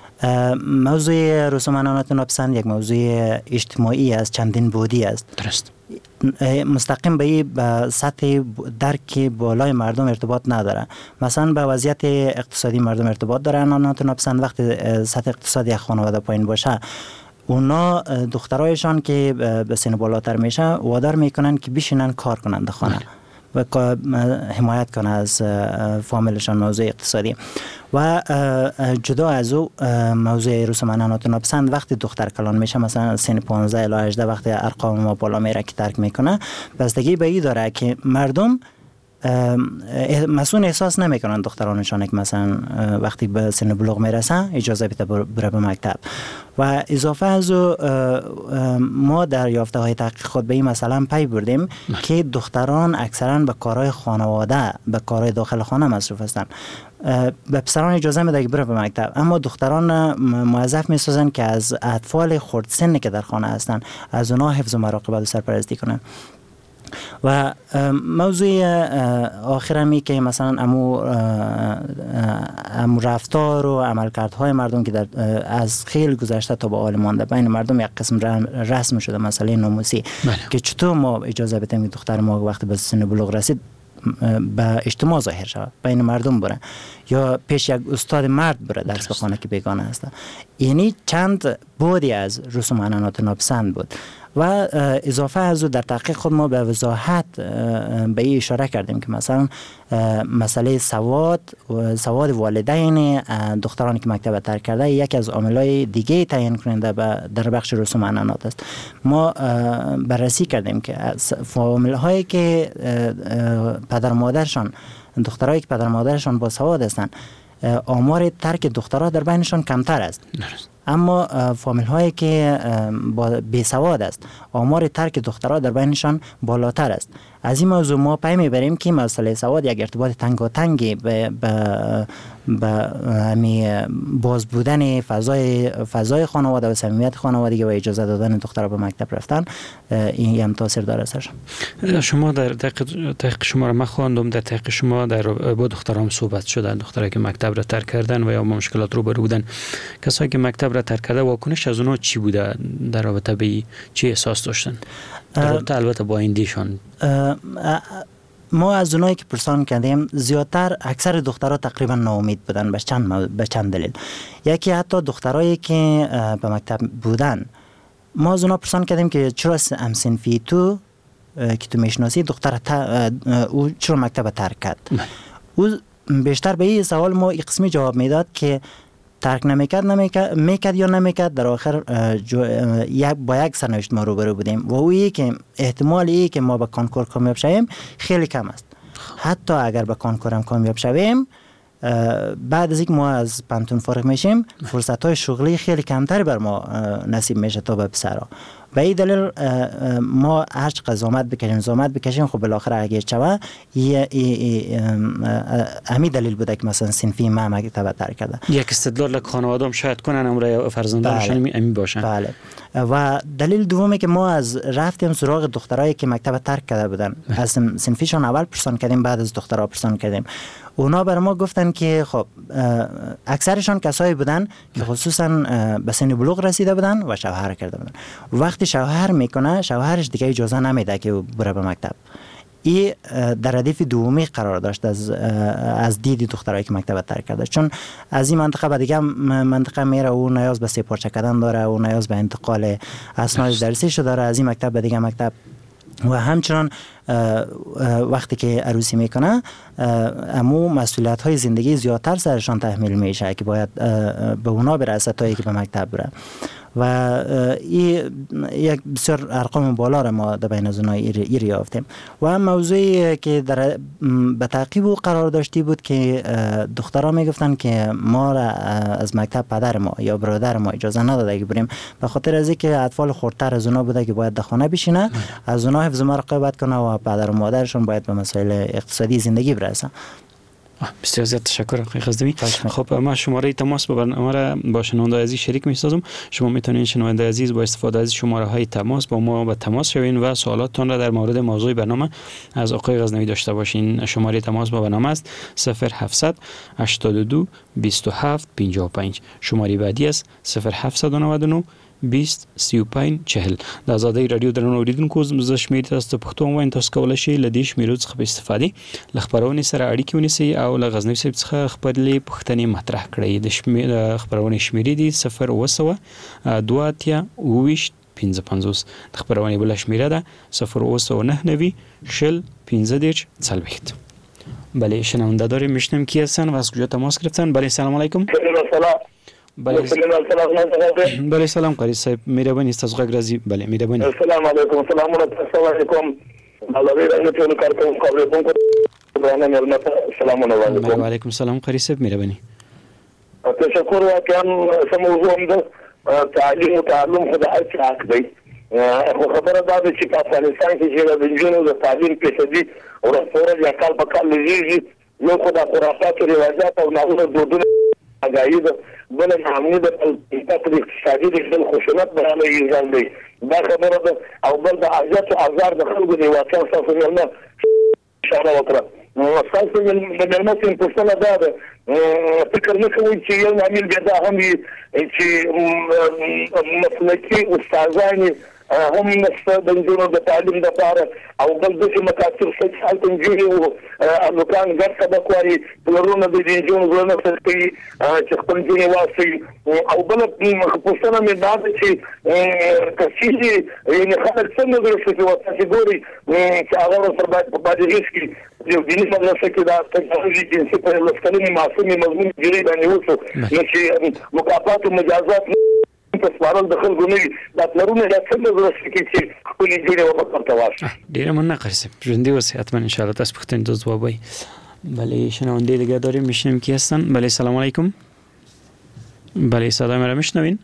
موضوع رسوم عنعنات ناپسند یک موضوع اجتماعی است، چندین بعدی است. درست. مستقیم به به سطح درک بالای مردم ارتباط نداره. مثلا به وضعیت اقتصادی مردم ارتباط داره. عنعنات ناپسند وقتی سطح اقتصادی خانواده پایین باشه، اونا دخترایشان که به سن بالاتر میشه وادار میکنن که بشینن کار کنن در خانه و حمایت کنه از فامیلشان موضوع اقتصادی. و جدا از او موضوع رسوم عنعنات ناپسند وقتی دختر کلان میشه، مثلا سن پانزده الی هجده وقتی ارقام ما بالا میره که ترک میکنه، بستگی به این داره که مردم مسئول احساس نمیکنن دخترانشان که مثلا وقتی به سن بلوغ میرسن اجازه بده بره به مکتب. و اضافه از ما در یافته های تحقیقات به این مثلا پی بردیم که دختران اکثرا به کارهای خانواده، به کارهای داخل خانه مصروف هستند. به پسران اجازه میده که بره به مکتب، اما دختران موظف میسازن که از اطفال خردسن که در خانه هستند از اونها حفظ و مراقبت و سرپرستی کنن. و موضوع آخرمی که مثلا امو امو رفتار و عملکردهای مردم که در از خیلی گذشته تا به حال مانده بین مردم یک قسم رسم شده، مسئله ناموسی که چطور ما اجازه بدیم که دختر ما وقتی به سن بلوغ رسید به اجتماع ظاهر شود، بین مردم بره یا پیش یک استاد مرد بره درس بخونه که بیگانه است. یعنی چند بودی از رسوم عنعنات ناپسند بود. و اضافه از او در تحقیق خود ما به وضاحت به این اشاره کردیم که مثلا مسئله سواد سواد والدین دخترانی که مکتب ترک کرده یکی از عاملای دیگه تعیین کننده در بخش رسوم عنعنات است. ما بررسی کردیم که فامیل هایی که پدر مادرشان دخترایی که پدر مادرشان با سواد هستند آمار ترک دخترها در بینشان کمتر است، اما فامیل هایی که با بیسواد است آمار ترک دخترها در بینشان بالاتر است. از این موضوع ما پی میبریم که مسئله سواد یک ارتباط تنگاتنگی به به به همی باز بودن فضای فضای خانواده و صمیمیت خانوادگی و اجازه دادن دخترها به مکتب رفتن این هم تاثیر داره سرش. شما در تحقیق شما را مخواندم، در تحقیق شما در با دختران صحبت شده، دخترایی که مکتب را ترک کردن و یا مشکلات رو برو بودن، کسایی که مکتب را ترک کرده واکنش از اونها چی بوده، در رابطه به چی احساس داشتن در رابطه البته با ایندیشان؟ ما از اونایی که پرسان کردیم زیادتر اکثر دخترها تقریبا ناامید بودن به چند به چند دلیل. یکی حتی دخترایی که به مکتب بودن ما از اونها پرسان کردیم که چرا هم صنفی تو که تو میشناسی دختر تا او چرا مکتب ترک کرد. او بیشتر به این سوال ما این قسمی جواب میداد که ترک نمیکرد نمیکرد میکرد یا نمیکرد، در آخر یک با یک سرنوشت ما روبرو بودیم و اویی که احتمال ای که ما به کانکور کامیاب شویم خیلی کم است. حتی اگر به کانکور هم کامیاب شویم بعد از اینکه ما از پانتون فارغ میشیم فرصت های شغلی خیلی کمتری بر ما نصیب میشه تا به پسرها. به این دلیل ما هر چقدر زحمت بکشیم زحمت بکشیم خب بالاخره اگه چوه همین دلیل بوده که مثلا صنفی ما مکتب ترک کرده. یک استدلال خانواده‌ام شاید کنن امر فرزندانشون همین باشن. بله. و دلیل دومی که ما از رفتیم سراغ دخترایی که مکتب ترک کرده بودن، از صنفیشون اول پرسان کردیم بعد از دخترها پرسان کردیم. اونا بر ما گفتن که خب اکثرشون کسایی بودن که خصوصا به سن بلوغ رسیده بودن و شوهر کرده بودن. وقتی شوهر میکنه شوهرش دیگه اجازه نمیده که بره به مکتب. این در ردیف دومی قرار داشت از از دید دخترایی که مکتب ترک کرده، چون از این منطقه به دیگه منطقه میره و نیاز به سپارچه کردن داره و نیاز به انتقال اسناد درسیش داره از این مکتب به دیگه مکتب. و همچنان وقتی که عروسی میکنه امو مسئولیت های زندگی زیادتر سرشان تحمیل میشه که باید به اونا برسه تا اینکه به مکتب بره و این یک بسیار ارقام بالا را ما در بین از اونها ای یافتیم. و موضوعی که در به تعقیب او قرار داشتی بود که دخترها میگفتن که ما را از مکتب پدر ما یا برادر ما اجازه نداده که بریم، به خاطر از اینکه اطفال خردتر از اونها بوده که باید در خانه بشینه، از اونها حفظ و مراقبت کنه و پدر و مادرشون باید به مسائل اقتصادی زندگی برسن. بسیار زیاد تشکر آقای خزدمی. خب ما شماره تماس با برنامه را با شنونده عزیز شریک می‌سازم. شما میتونید شنونده عزیز با استفاده از شماره های تماس با ما به تماس شوین و سوالاتتان را در مورد موضوع برنامه از آقای غزنوی داشته باشین. شماره تماس با برنامه است صفر هفتصد هشتاد و دو بیست و هفت پنجاه و پنج. شماره بعدی است صفر هفتصد و نود و نه بیست سی و پنج چهل. د آزادۍ رادیو درنو اوریدونکو زه شمیر تاسو ته پښتو وایم، تاسو کولی شئ له دې شمیرو څخه په استفادې له خپرونې سره اړیکې ونیسئ او له غزنوي صاحب څخه خپلې پوښتنې مطرح کړئ. د خپرونې شمیرې دي صفر اوه سوه دوه اتیا اوویشت پنځه پنځوس. د خپرونې بله شمیره ده صفر اوه سوه نهه نوي شل پنځه دېرش څلوېښت. بله شنونده داریم، میشنویم کی هستن و از کجا تماس گرفتن؟ بله سلام علیکم. بله بله سلام قاری صاحب، مهرباني تاسو غږ راځي. بله مهرباني. السلام علیکم. سلام علیکم. السلام علیکم. الله دې رحمت وکړي کارکون خبرې کوم برنامه علمت سلام علیکم. و علیکم السلام قاری صاحب مهربانی. تشکر واقعا سم موضوع ده تعلیم و تعلم خدای هر حق دی. خبره دا ده چې په افغانستان کې چې د نجونو د تعلیم فیصدي ورسره یا کال په کال لږیږي نو خدای خرافات او رواجات او ناوړه دودونه غاید بل معاملې د اقتصادي د خشونت برابرې ځان دی دا خبره ده او بل د اجازه او ازار د خلکو دی واقعا تاسو نه اشاره وکړه نو تاسو د ملمتین په څیر دا ده فکر نه کوئ چې یو عامل بیا هم چې مسلکي استادان هم مستدنجونو د تعلیم لپاره او بل د مکاتب څخه تنجوري او امکان ګټ سبق واري پلرونه د دینجونو زونه څخه چې خپل دیني واسي او بل خصوصا مې دا چې کثیري یعنی خلک څنګه درسي او تاسو ګوري چې هغه سره باید په باندې ریسکي یو دیني مدرسه کې دا تکنالوژي جنسي په لسکلني معصومي مضمون جری باندې وڅو چې مکافات او مجازات په سوال د خلکو نه دا پلرونه دا څنګه درسي کې چې خپل جوړه وکړه واشه ډیر مننه قرسه ژوندۍ اوسئ حتما ان شاء الله تاسو پختن د ځواب وي بله شنونده دیگه داریم میشنیم کی هستن بله سلام علیکم بله صدای مرا میشنوین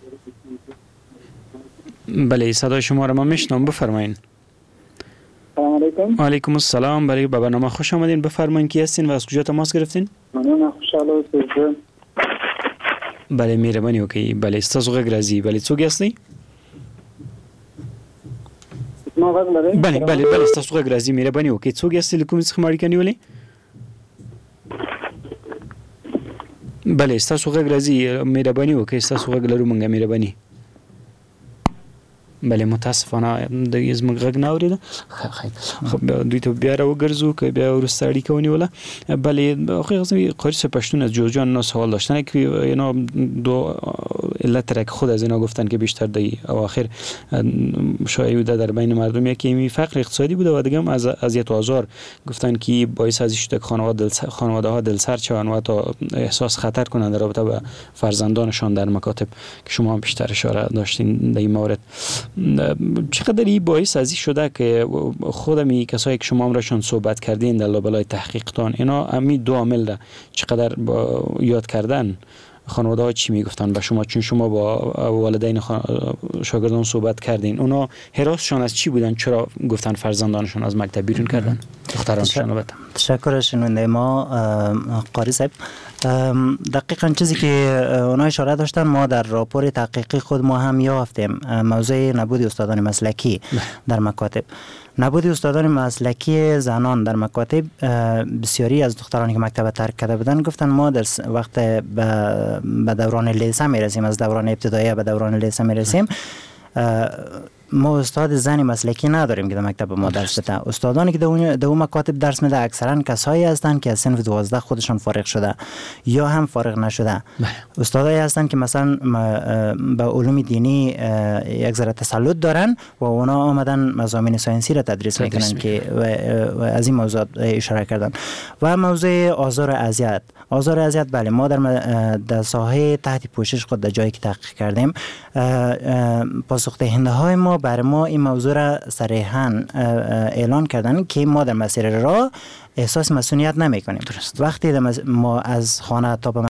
بله صدای شما را ما میشنوم بفرمایید سلام علیکم و علیکم السلام بله به برنامه خوش آمدین بفرمایید کی هستین و از کجا تماس گرفتین ممنون خوشحال هستم بله مهربانی وکړئ بله ستاسو غږ راځي بله څوک یاستئ ما غږ لرئ بله بله بله ستاسو غږ راځي مهرباني وکړئ څوک یاستئ له کوم څخه مو اړیکه نیولې بله ستاسو غږ راځي مهرباني وکړئ ستاسو غږ لرو مونږه مهرباني بله متاسفانه د زموږ غږ نه اورېده خب دوی ته بیا راوګرځو که بیا وروسته اړیکه ونیوله بله خیلی قاری صاحب پشتون از جورجان اینا سوال داشتن که اینا دو علت را که خود از اینا گفتن که بیشتر دی اواخر شایع بوده در بین مردم یکی فقر اقتصادی بوده و دیگه هم از اذیت و آزار گفتن که باعث از شده که خانواده خانواده ها دلسرد شوند و تا احساس خطر کنند در رابطه با فرزندانشان در مکاتب که شما هم بیشتر اشاره داشتین در این مورد چقدر این باعث ازی شده که خودمی کسایی که شما امرشون صحبت کردین در لابلای تحقیقتان اینا امی دو عامل را چقدر یاد کردن خانواده ها چی میگفتن به شما چون شما با والدین شاگردان صحبت کردین اونا حراسشان از چی بودن چرا گفتن فرزندانشون از مکتب بیرون کردن دخترانشون البته تشکر شنونده ما قاری صاحب دقیقاً چیزی که اونا اشاره داشتن ما در راپور تحقیقی خود ما هم یافتیم موضوع نبود استادان مسلکی در مکاتب نبود استادان مسلکی زنان در مکاتب بسیاری از دخترانی که مکتب ترک کرده بودن گفتن ما در وقت به دوران لیسه میرسیم از دوران ابتدایی به دوران لیسه میرسیم ما استاد زنی مسلکی نداریم که در مکتب ما درس بده استادانی که در اون مکاتب درس میده اکثرا کسایی هستند که از صنف دوازده خودشان فارغ شده یا هم فارغ نشده استادایی هستند که مثلا به علوم دینی یک ذره تسلط دارن و اونا آمدن مضامین ساینسی را تدریس میکنن که و از این موضوع اشاره کردن و موضوع آزار و اذیت آزار و اذیت بله ما در در ساحه تحت پوشش خود در جایی که تحقیق کردیم پاسخ دهنده های ما برای ما این موضوع را صریحاً اعلان کردن که ما در مسیر راه احساس مسئولیت نمی کنیم وقتی ما از خانه تا به